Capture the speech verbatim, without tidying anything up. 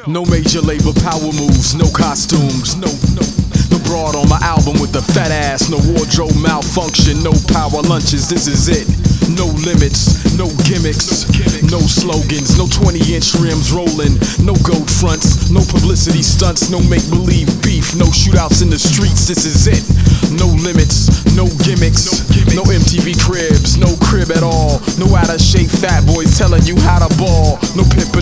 No major labor power moves, no costumes, no, no. No broad on my album with the fat ass, no wardrobe malfunction, no power lunches, this is it. No limits, no gimmicks, no slogans, no twenty inch rims rolling, no gold fronts, no publicity stunts, no make-believe beef, no shootouts in the streets, this is it. No limits, no gimmicks, no M T V cribs, no crib at all, no out of shape fat boys telling you how to ball, no pimpin'